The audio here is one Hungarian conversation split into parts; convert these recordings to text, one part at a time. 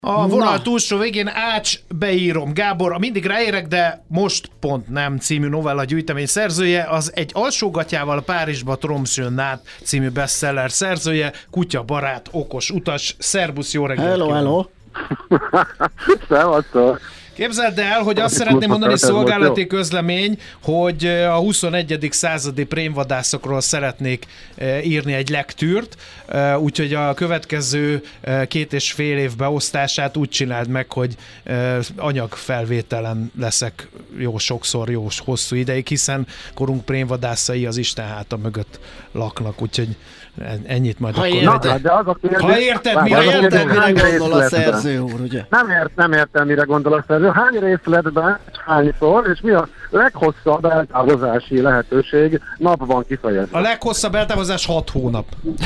A vonal túlsó végén Ács beírom. Gábor, mindig ráérek, de most pont nem című novella gyűjtemény szerzője, az Egy alsógatyával Párizsba Tromsøn át című bestseller szerzője, kutya barát, okos utas. Szerbusz, jó reggelt! Hello! Szevasztok! Képzeld el, hogy azt szeretném mondani, szolgálati közlemény, hogy a 21. századi prémvadászokról szeretnék írni egy lektűrt, úgyhogy a következő 2,5 év beosztását úgy csináld meg, hogy anyagfelvételen leszek jó sokszor, jó hosszú ideig, hiszen korunk prémvadászai az Isten háta mögött laknak, úgyhogy ennyit majd ha akkor ha érted, mire gondol a szerző úr, ugye? Nem értem, mire gondol a szerző. Hány részletben, hányszor, és mi a leghosszabb eltávozási lehetőség napban kifejezve? A leghosszabb eltávozás 6 hónap.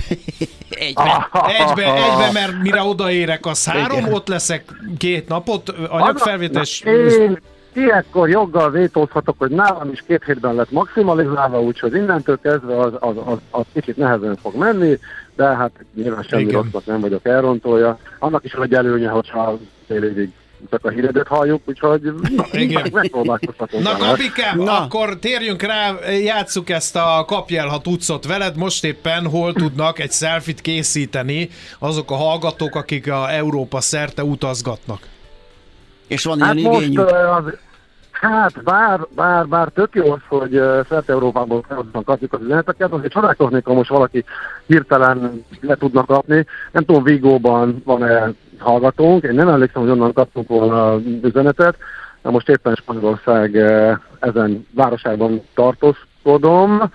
Egybe, mert mire odaérek, az 3, ott leszek 2 napot, anyagfelvétés. Ilyenkor joggal vétózhatok, hogy nálam is 2 hétben lett maximalizálva, úgyhogy innentől kezdve az kicsit nehezen fog menni, de hát nyilván semmi rosszat nem vagyok elrontolja. Annak is egy előnye, hogyha fél évig csak a híredet halljuk, úgyhogy megpróbálkozhatunk. Na Gabikám, akkor térjünk rá, játsszuk ezt a kapj el, ha tudszot veled. Most éppen hol tudnak egy selfit készíteni azok a hallgatók, akik a Európa szerte utazgatnak? És van ilyen igényük? Bár tök jó az, hogy szerte Európából felhoznak kapjuk az üzeneteket, azért csodálkoznék, ha most valaki hirtelen le tudnak kapni. Nem tudom, Vigóban van-e hallgatónk, én nem emlékszem, hogy onnan kaptunk volna üzenetet, de most éppen Spanyolország ezen városában tartózkodom.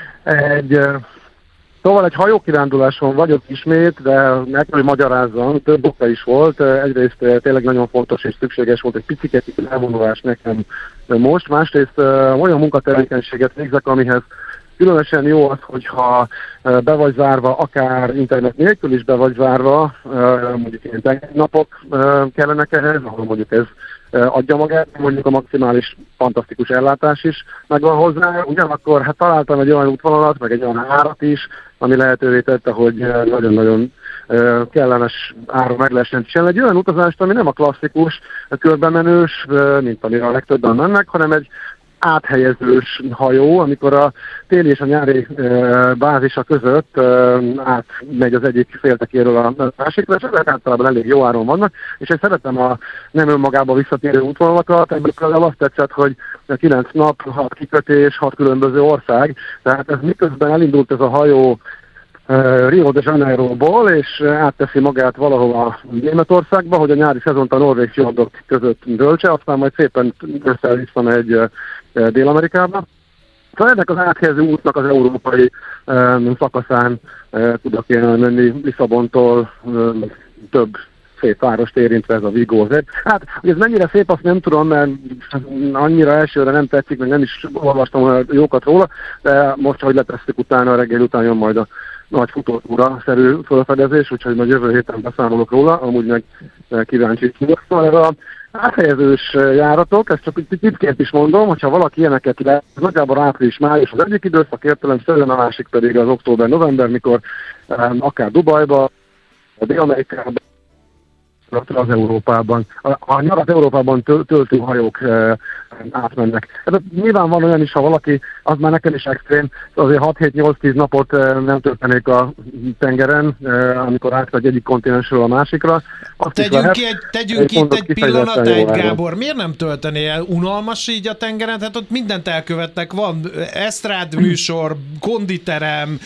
Szóval egy hajókiránduláson vagyok ismét, de meg kell, hogy magyarázzam, több oka is volt. Egyrészt tényleg nagyon fontos és szükséges volt egy picit elvonulás nekem most. Másrészt olyan munkatevékenységet végzek, amihez különösen jó az, hogyha be vagy zárva, akár internet nélkül is be vagy zárva, mondjuk ilyen napok kellenek ehhez, ahol mondjuk ez adja magát, mondjuk a maximális fantasztikus ellátás is megvan hozzá. Ugyanakkor hát találtam egy olyan útvonalat, meg egy olyan árat is, ami lehetővé tette, hogy nagyon-nagyon kellemes áron meg lehessen csinálni. Egy olyan utazást, ami nem a klasszikus, körbemenős, mint amire a legtöbben mennek, hanem egy áthelyezős hajó, amikor a téli és a nyári bázisa között átmegy az egyik féltekéről a másikra, és ezek általában elég jó áron vannak, és én szeretem a nem önmagába visszatérő útvonalakat, ebből azt tetszett, hogy 9 nap, 6 kikötés, 6 különböző ország, tehát ez miközben elindult ez a hajó Rio de Janeiroból, és átteszi magát valahova Németországba, hogy a nyári szezont a norvég fjordok között döltse, aztán majd szépen visszamegy Dél-Amerikába. Szóval ennek az áthelyező útnak az európai szakaszán tudok én menni Lisszabontól több szép várost érintve, ez a Vigo. Hát, hogy ez mennyire szép, azt nem tudom, mert annyira elsőre nem tetszik, meg nem is olvastam olyan jókat róla, de most, hogy letesszük utána, a reggel után jön majd a nagy futótúra-szerű felfedezés, úgyhogy majd jövő héten beszámolok róla, amúgy meg kíváncsi vagyok. Szóval ez a áthelyezős járatok, ezt csak tippként is mondom, hogyha valaki ilyeneket le, nagyjából április-május az egyik időszak értelemszerűen, a másik pedig az október-november, mikor akár Dubajba, Dél-Amerikában, az Európában. A nyarat Európában töltő hajók átmennek. Ez nyilván van olyan is, ha valaki, az már nekem is extrém, azért 6-7-8-10 napot nem töltenék a tengeren, amikor átmegy egyik kontinensről a másikra. Tegyünk itt egy pillanatot, Gábor. Miért nem töltené el? Unalmas így a tengeren? Hát ott mindent elkövettek. Van esztrádműsor, konditerem,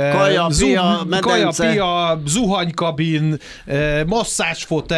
kaja-pia, zuhanykabin, masszázsfotel,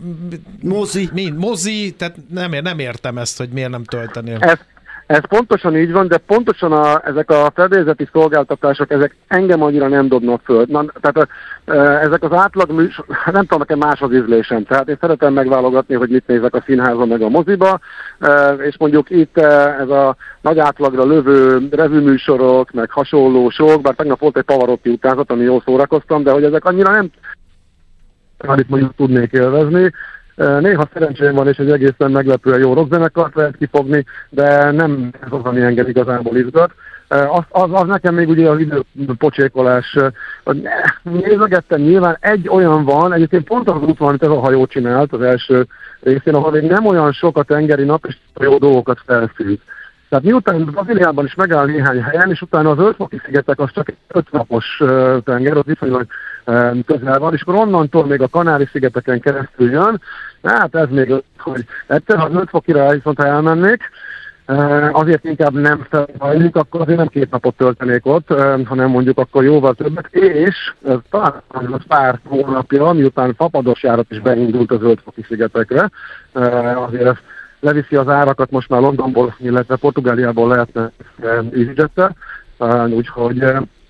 mozi, tehát nem értem ezt, hogy miért nem töltenél. Ez pontosan így van, de pontosan ezek a fedélzeti szolgáltatások, ezek engem annyira nem dobnak föl. Tehát ezek az átlag műsor, nem tudom, nekem más az ízlésem. Tehát én szeretem megválogatni, hogy mit nézek a színházban meg a moziba, és mondjuk itt ez a nagy átlagra lövő revűműsorok, meg hasonló sok, bár tegnap volt egy Pavarotti utánzat, ami jól szórakoztam, de hogy ezek annyira nem amit mondjuk tudnék élvezni. Néha szerencsém van, és egy egészen meglepően jó rockzenekart lehet kifogni, de nem ez az, ami engem igazából izgat. Az nekem még ugye az időpocsékolás. Nézegettem, nyilván egy olyan van, egyébként pont az út van, amit ez a hajó csinált az első részén, ahol még nem olyan sok a tengeri nap, és jó dolgokat felszűnt. Tehát miután Brazíliában is megáll néhány helyen, és utána az Ötfoki-szigetek az csak 5 napos tenger, az viszonylag közel van, és akkor onnantól még a Kanári-szigeteken keresztül jön. Hát ez még, hogy egyszer az Ötfokira viszont ha elmennék, azért inkább nem felhajlik, akkor azért nem 2 napot töltenék ott, hanem mondjuk akkor jóval többet, és talán az pár hónapja, miután fapados járat is beindult az Ötfoki-szigetekre, azért ez leviszi az árakat most már Londonból, illetve Portugáliából lehetne EasyJet-tel, úgyhogy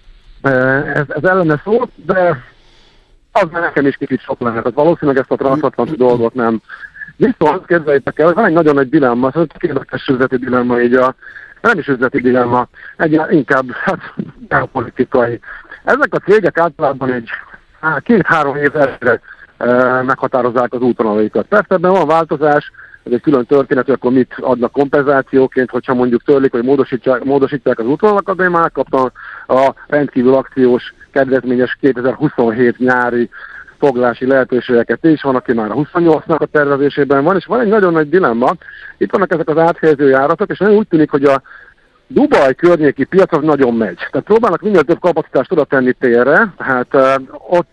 ez ellene szól, de az már nekem is kicsit sok lenne. Tehát valószínűleg ezt a transatlanti dolgot nem. Viszont képzeljétek el, hogy van egy nagyon nagy dilemma, ez egy érdekes üzleti dilemma, így nem is üzleti dilemma, inkább geopolitikai. Ezek a cégek általában egy 2-3 év előre meghatározzák az útvonalaikat. Persze ebben van változás, ez egy külön történet, hogy akkor mit adnak kompenzációként, hogyha mondjuk törlik, hogy módosítják az útvonalakat, de én már kaptam a rendkívül akciós, kedvezményes 2027 nyári foglalási lehetőségeket is, van, aki már a 28-nak a tervezésében van, és van egy nagyon nagy dilemma. Itt vannak ezek az áthelyező járatok, és nagyon úgy tűnik, hogy a Dubaj környéki piac az nagyon megy. Tehát próbálnak minél több kapacitást oda tenni térre, hát ott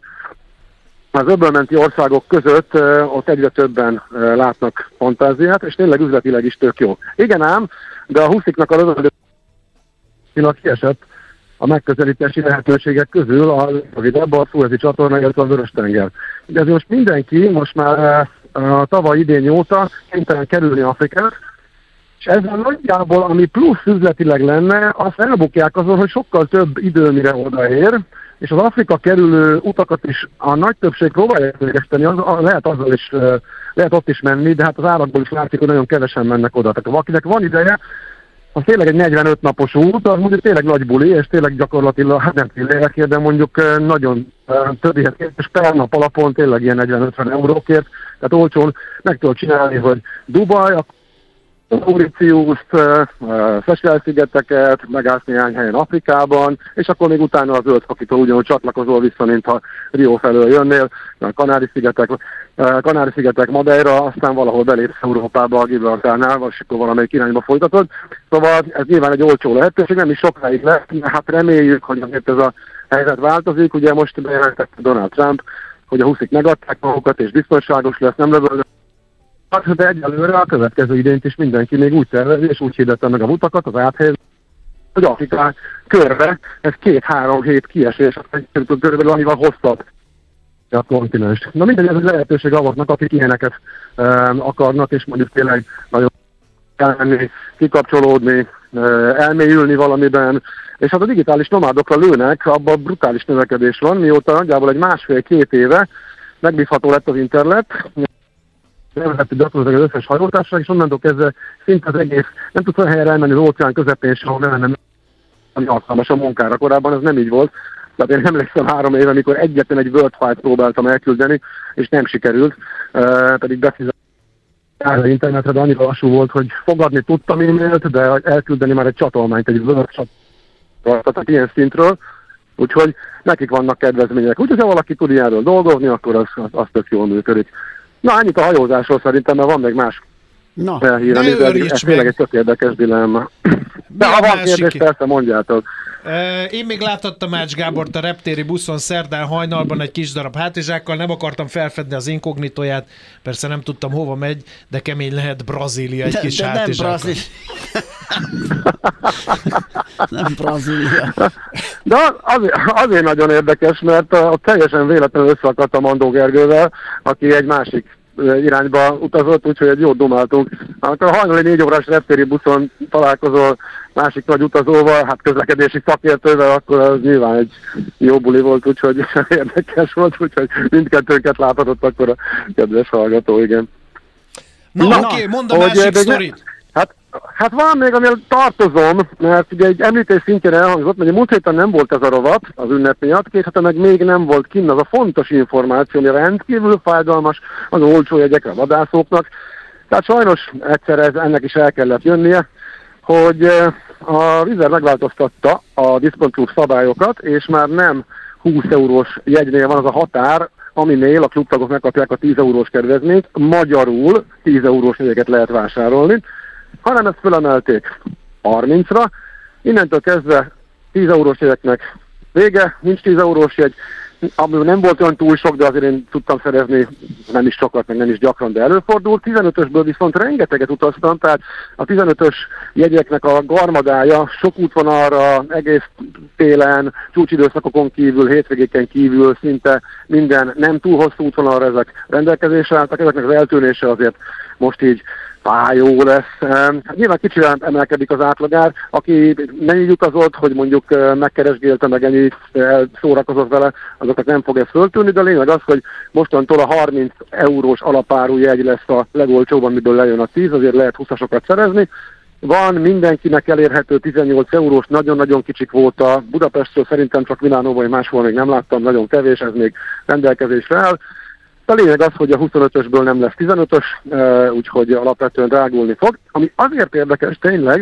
az öbölmenti országok között ott egyre többen látnak fantáziát, és tényleg üzletileg is tök jó. Igen ám, de a husziknak a rövendő kiesett a megközelítési lehetőségek közül a rövidebb a Szuezi csatorna, illetve a Vörös-tenger. De ez most mindenki, most már tavaly idén óta kénytelen kerülni Afrikát, és ezzel nagyjából, ami plusz üzletileg lenne, azt elbukják azon, hogy sokkal több idő, mire odaér, és az Afrika kerülő utakat is a nagy többség próbálja elégeszteni, lehet ott is menni, de hát az árakból is látszik, hogy nagyon kevesen mennek oda. Tehát akinek van ideje, az tényleg egy 45 napos út, az mondjuk tényleg nagy buli, és tényleg gyakorlatilag, hát nem pillérekért, de mondjuk nagyon többihez és per nap alapon tényleg ilyen 40-50 eurókért, tehát olcsón meg tudod csinálni, hogy Dubaj, Mauritiuszt, Seychelles-szigeteket, megállsz néhány helyen Afrikában, és akkor még utána az Ötfokitól ugyanúgy csatlakozol vissza, mint ha Rio felől jönnél, a Kanári-szigetek, Madeira, aztán valahol belépsz Európába a Gibraltárnál, vagy akkor valamelyik irányba folytatod. Szóval ez nyilván egy olcsó lehetőség, nem is sokáig lesz, hát reméljük, hogy azért ez a helyzet változik. Ugye most bejelentette Donald Trump, hogy a huszik megadták magukat, és biztonságos lesz, nem lövöldök. Hát, de egyelőre a következő idényt is mindenki még úgy tervezi, és úgy hirdette meg a utakat, az áthelyezést, hogy Afrikán körbe, ez 2-3 hét kiesés, körülbelül annyival hosszabb a kontinens. Na mindegy, ez egy lehetőség avaknak, akik ilyeneket akarnak, és mondjuk tényleg nagyon elmenni, kikapcsolódni, elmélyülni valamiben, és hát a digitális nomádokra lőnek, abban brutális növekedés van, mióta nagyjából egy 1,5-2 éve megbízható lett az internet, nem lehet gyakorlatilag az összes hajótársaság, és onnantól kezdve szinte az egész, nem tudsz olyan helyre elmenni az óceán közepén, ahol nem lenne alkalmas a munkára. Korábban ez nem így volt. Tehát én emlékszem 3 éve, amikor egyetlen egy Word file-t próbáltam elküldeni, és nem sikerült, pedig befizettem az internetre, de annyira lassú volt, hogy fogadni tudtam e-mailt, de elküldeni már egy csatolmányt, egy Word tehát ilyen szintről, úgyhogy nekik vannak kedvezmények. Úgyhogy ha valaki tud ilyenről dolgozni, akkor az tök jól működik. Na, ennyit a hajózásról szerintem, mert van még más hírem, de ez tényleg egy tök érdekes dilemma. De ha van kérdés, persze mondjátok. Én még láthattam Ács Gábort a reptéri buszon szerdán hajnalban egy kis darab hátizsákkal, nem akartam felfedni az inkognitóját, persze nem tudtam hova megy, de kemény lehet Brazília egy kis hátizsákkal. Nem Brazília. De azért nagyon érdekes, mert ott teljesen véletlenül összeakadtam Mandó Gergővel, aki egy másik irányba utazott, úgyhogy egy jót dumáltunk. Amikor a hajnali 4 órás reptéri buszon találkozol másik nagy utazóval, hát közlekedési szakértővel, akkor az nyilván egy jó buli volt, úgyhogy érdekes volt, úgyhogy mindkettőnket láthatott akkor a kedves hallgató, igen. Na oké, mondd a másik sztorit! Hát van még, amivel tartozom, mert ugye egy említés szintjén elhangzott, mert múlt héten nem volt ez a rovat az ünnep miatt, 2 hete meg még nem volt kinn az a fontos információ, ami rendkívül fájdalmas az olcsó jegyekre a vadászóknak. Tehát sajnos egyszer ennek is el kellett jönnie, hogy A Vizer megváltoztatta a Discount Klub szabályokat, és már nem 20 eurós jegynél van az a határ, aminél a klubtagok megkapják a 10 eurós kedvezményt, magyarul 10 eurós jegyeket lehet vásárolni, hanem ezt fölemelték 30-ra, innentől kezdve 10 eurós jegyeknek vége, nincs 10 eurós jegy, abból nem volt olyan túl sok, de azért én tudtam szerezni, nem is sokat, meg nem is gyakran, de előfordult. 15-ösből viszont rengeteget utaztam, tehát a 15-ös jegyeknek a garmadája sok útvonalra, egész télen, csúcsidőszakokon kívül, hétvégéken kívül szinte minden nem túl hosszú útvonalra ezek rendelkezésre álltak, ezeknek az eltűnése azért most így jó lesz. Nyilván kicsivel emelkedik az átlagár, aki nem így utazott, hogy mondjuk megkeresgélte, meg ennyi szórakozott vele, azoknak nem fog ez föltűnni, de a lényeg az, hogy mostantól a 30 eurós alapárú jegy lesz a legolcsóbb, amiből lejön a 10, azért lehet 20-asokat szerezni. Van mindenkinek elérhető 18 eurós, nagyon-nagyon kicsik volt a Budapestről, szerintem csak Milánóban, vagy máshol még nem láttam, nagyon kevés, ez még rendelkezésre áll. A lényeg az, hogy a 25-ösből nem lesz 15-ös, úgyhogy alapvetően drágulni fog. Ami azért érdekes tényleg,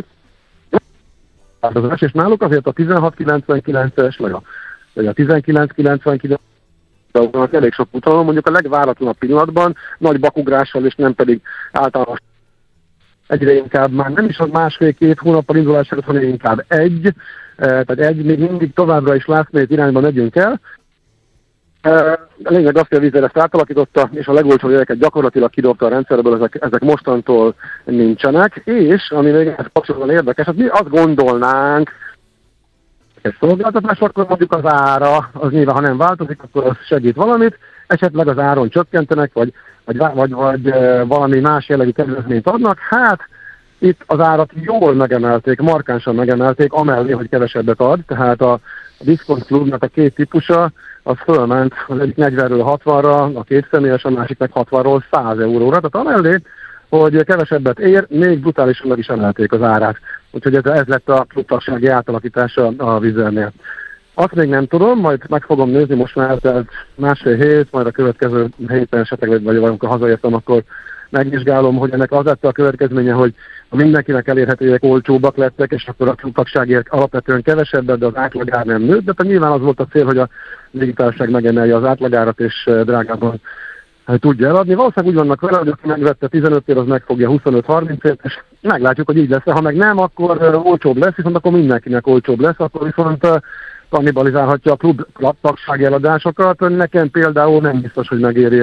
és náluk azért a 1699-es, vagy a 1999 elég sok utalom, mondjuk a legváratlanabb pillanatban, nagy bakugrással, és nem pedig általános egyre inkább már nem is az másfél-két hónappal indulás előtt, hanem inkább tehát még mindig továbbra is last irányba megyünk el. A lényeg az, hogy a Vizer ezt átalakította, és a legolcsóbb jegyeket gyakorlatilag kidobta a rendszerből, ezek mostantól nincsenek, és ami még ez kapcsolatban érdekes, hát mi azt gondolnánk, egy szolgáltatás, akkor mondjuk az ára, az nyilván ha nem változik, akkor az segít valamit, esetleg az áron csökkentenek, vagy valami más jellegű kedvezményt adnak, hát itt az árat jól megemelték, markánsan megemelték, amellé, hogy kevesebbet ad, tehát a Discount Klubnak a két típusa, az fölment az egyik 40-ről 60-ra, a két személyes, a másik meg 60-ról 100 euróra, tehát amellé, hogy kevesebbet ér, még brutálisan meg is emelték az árát. Úgyhogy ez lett a klubtagsági átalakítása a Vizernél. Azt még nem tudom, majd meg fogom nézni, most már eltelt másfél hét, majd a következő héten esetleg, vagy amikor hazaértem, akkor megvizsgálom, hogy ennek az lett a következménye, hogy a mindenkinek elérhetőek olcsóbbak lettek, és akkor a klubtagságért alapvetően kevesebbet, de az átlagár nem nőtt, de nyilván az volt a cél, hogy a légitársaság megemelje az átlagárat, és drágában tudja eladni. Valószínűleg úgy vannak vele, hogy aki megvette 15-ért, az megfogja 25-30-ért, és meglátjuk, hogy így lesz. Ha meg nem, akkor olcsóbb lesz, viszont akkor mindenkinek olcsóbb lesz, akkor viszont kannibalizálhatja a klub tagsági eladásokat. Nekem például nem biztos, hogy megéri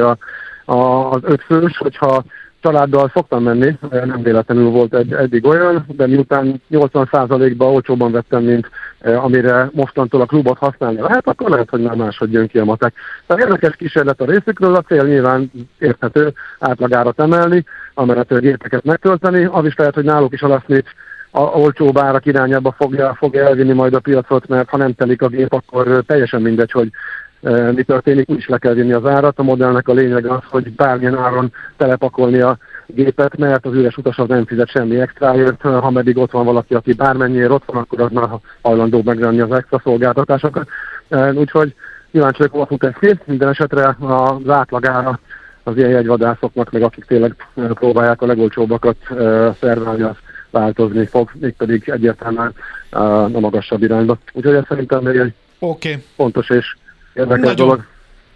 az 5 fős, hogyha családdal szoktam menni, nem véletlenül volt eddig olyan, de miután 80%-ban olcsóban vettem, mint amire mostantól a klubot használni lehet, akkor lehet, hogy már máshogy jön ki a matek. Tehát érdekes kísérlet a részükről, a cél nyilván érthető átlagárat emelni, amellett gépeket megtölteni, az is lehet, hogy náluk is a last olcsóbb árak irányába fogja elvinni majd a piacot, mert ha nem telik a gép, akkor teljesen mindegy, hogy mi történik, úgy is le kell vinni az árat. A modellnek a lényeg az, hogy bármilyen áron telepakolni a gépet, mert az üres utas az nem fizet semmi extraért, ha meddig ott van valaki, aki bármennyiért ott van, akkor az már hajlandó megvenni az extra szolgáltatásokat. Úgyhogy kíváncsi vagyok, hova fut ez ki. Minden esetre az átlagára az ilyen jegyvadászoknak, meg akik tényleg próbálják a legolcsóbbakat szervelni, az változni fog, mégpedig egyértelműen a magasabb irányba. Úgyhogy ez szerintem még egy fontos és érdekes dolog.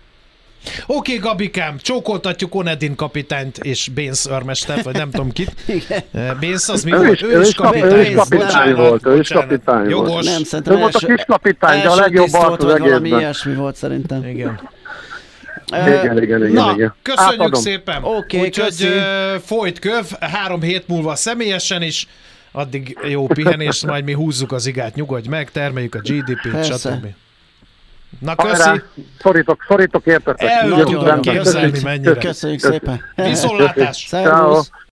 Oké, Gabikám, csókoltatjuk Onedin kapitányt és Bénz őrmester, vagy nem tudom kit. Bénz az mi volt? Ő is kapitány volt. Jogos. Nem, szerintem ő volt a kis kapitány, de a legjobb arc az egészben. Valami ilyesmi volt szerintem. Igen. Igen. Köszönjük átadom szépen. Úgyhogy folyt köv, 3 hét múlva személyesen is, addig jó pihenést, majd mi húzzuk az igát, nyugodj meg, termeljük a GDP-t, stb. Na, köszi! Szorítok értetek. El tudom képzelni mennyire. Köszönjük szépen. Viszontlátás! Szervusz!